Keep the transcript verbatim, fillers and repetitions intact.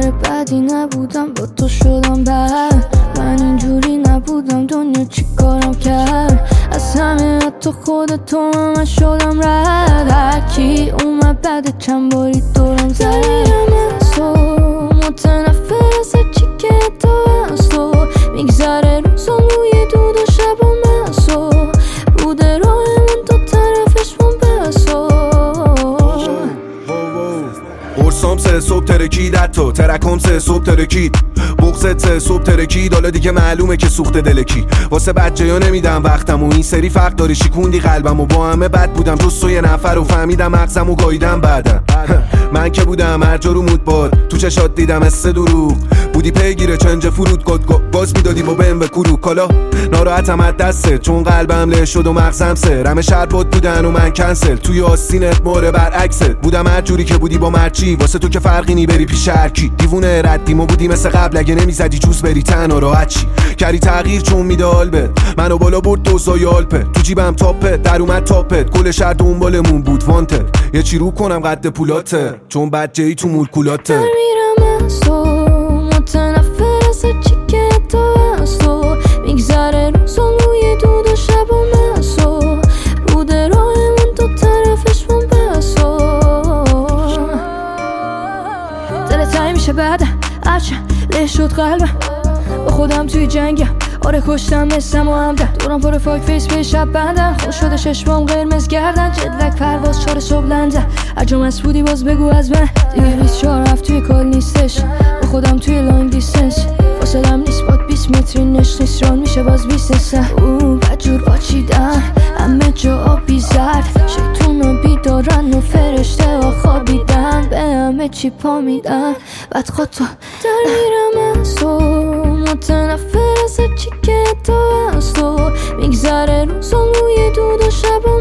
نفر بعدی نبودم، با تو شدم بعد. من اینجوری نبودم، دنیا چی کارم کرد؟ از همه حتی خودتو من شدم رد. هرکی اومد بعد چند باری دورم زد. دلیرم از تو متنفر از هرچی که تو از تو میگذره روزم روی دود و شب و مسو بوده راهمون دو طرفش من بسو. قرصام سه صبح ترکید، حتی ترکام سه صبح ترکید، بغزت سه صبح ترکید. حالا دیگه معلومه که سوخته دلکی. واسه بچه ها نمیدم وقتم و این سری فرق داری شکوندی قلبم و با همه بد بودم جز تو یه نفر و فهمیدم مغزم و گاییدم بعدم. من که بودم هر جا رو مود باد تو چشات دیدم از سه دروغ بودی پیگیره چنج فرود گد باز میدادی با بهم و کرو کالا. ناراحتم از دسته چون قلبم له شد و مغزم سه رمه شربات بودن و من کنسل توی آستینت ماره برعکست بودم. هر جوری که بودی با مرچی واسه تو که فرقی نی بری پیش هرکی. دیوونه ردیم و بودی مثل قبل اگه نمیزدی جوز بری تنها راحت چی کردی تغییر چون میده آلبت منو بالا برد دوزای آلپه تو جیبم تاپت در اومد تاپت کل شهر دنبالمون بود وانتد. یه چی رو کنم قد پولاته چون بچه ای تو مولکولاته. میرم از تو متنفر از هرچی که تو از تو میگذره روزم روی دود و شب و مسو بوده راهمون دو طرفش من بسو. دل تایی میشه بعد هرچه له شد قلبم با خودم توی جنگم. آره کشتم مثلم و همدن دورم پر فاک فیس به شب بندن خوش شده چشمام قرمز گردن جدلک پرواز چار صبح لندن. هر جا مست بودی باز بگو از من دیگه ریز چهار هفت توی کال نیستش با خودم توی لانگ دیستنس فاصلم نیست باد بیست متری نش نیست ران میشه باز بیستنسن. او بدجور باچیدن همه جا آبی زرد شیطون رو بیدارن و فرشته ها خوابیدن به همه چی پا میدن بعد خود تو در میرم از تو متنفر از هرچی که تو از تو میگذره روزم روی دود و شب